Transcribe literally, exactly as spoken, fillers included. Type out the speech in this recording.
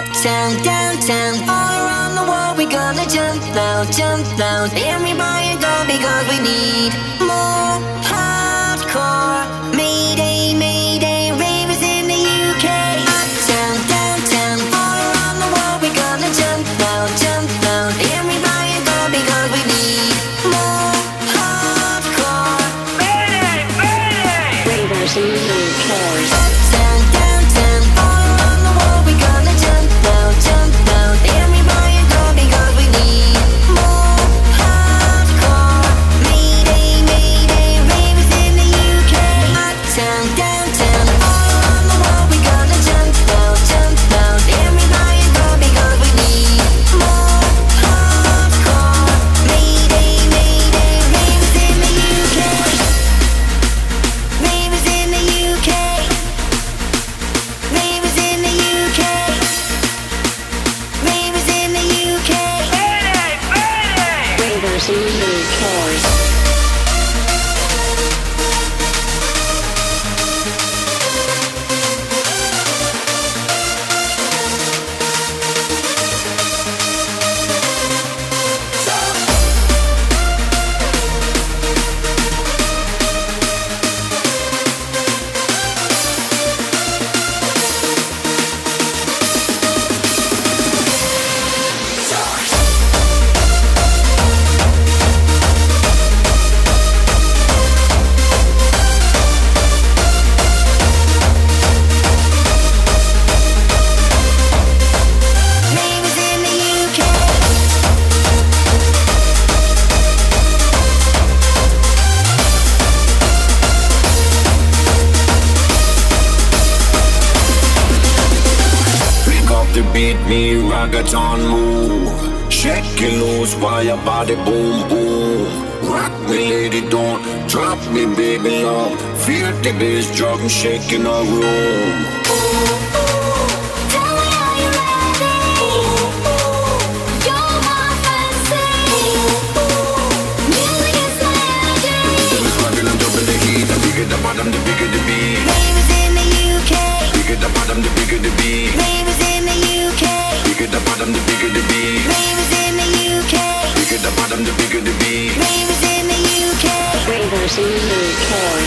Uptown, downtown, all around the world we gonna jump now, jump now. Everybody go because we need more hardcore. Mayday, mayday, ravers in the U K. Uptown, downtown, all around the world we gonna jump now, jump now. Everybody go because we need more hardcore. Mayday, mayday, ravers in the U K. Uptown, downtown, all around the world we gonna jump now, jump now. Everybody go because we need more hardcore. Mayday, mayday, ravers in the U K. Uptown, downtown, all around the world we gonna jump now, jump now. Everybody go because we need more hardcore. Mayday, mayday, ravers in the U K. Ravers in the U K. Ravers in the U K. Ravers in the U K. mayday, mayday. Ravers in the U K. Ravers in the U K. Pick up the beat, me reggaeton move. Shake it loose while your body boom boom. Rock me lady, don't drop me baby love. Feel the bass drum shaking our room. Tell me are you ready? You're my fantasy. Music is my energy. It's rocking and jumping the heat. The bigger the bottom, the bigger the beat. Ravers in the U K. Bigger the bottom, the bigger the beat. Ravers in the U K. Bigger the bottom, the bigger the beat. Ravers in the U K. Bigger the bottom, the bigger the beat. Ravers in the U K. Ravers in the U K.